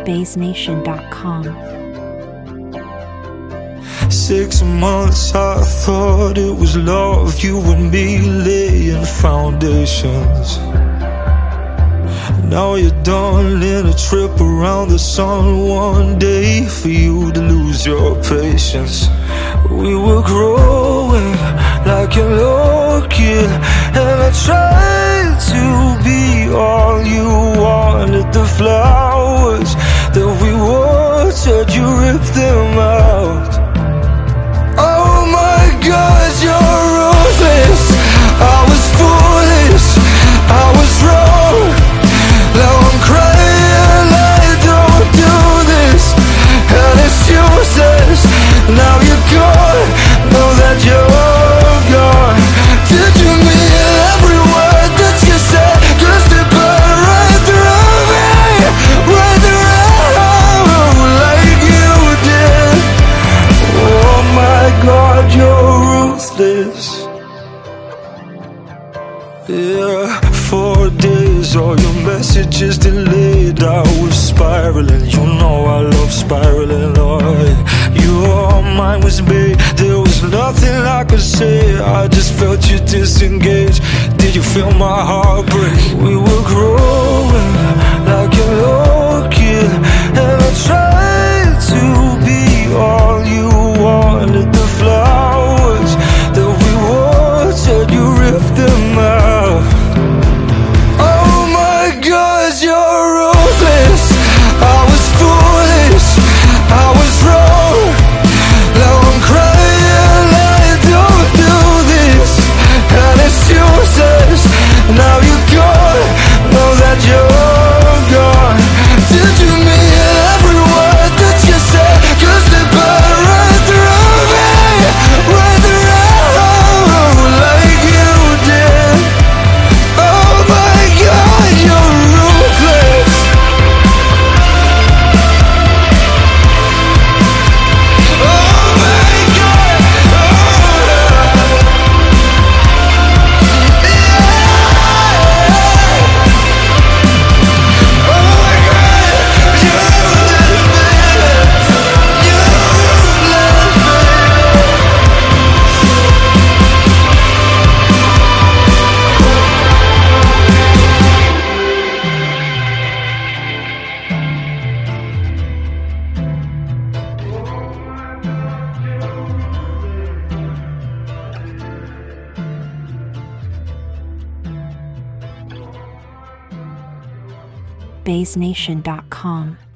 BaseNation.com. 6 months I thought it was love, you and me laying foundations. Now you're done in a trip around the sun, one day for you to lose your patience. We were growing like an orchid, and I tried to be all you wanted. The flowers that we watered, you ripped them out. Oh my God, you're ruthless. I was foolish, I was wrong. Now I'm crying, I don't do this, and it's useless. Now you're gone, know that you're gone. Did you mean every word that you said? 'Cause they burned right through me, right through, like you did. Oh my God, you're ruthless. Yeah, 4 days, all your messages delayed. I was spiraling, you know I love spiraling. Oh, your mind was made, there was nothing I could say. I just felt you disengage. Did you feel my heart break? We were growing like an orchid, and I tried to be all you wanted. The flowers that we watered, you ripped them out. Oh my God, you're ruthless. I was foolish, I was wrong. Now I'm crying, I don't do this, and it's useless. Now you're gone, know that you're gone. Did you mean every word that you said? 'Cause they burned right through me, right through, like you did. Oh my God, you're ruthless. Oh my God, BaseNation.com.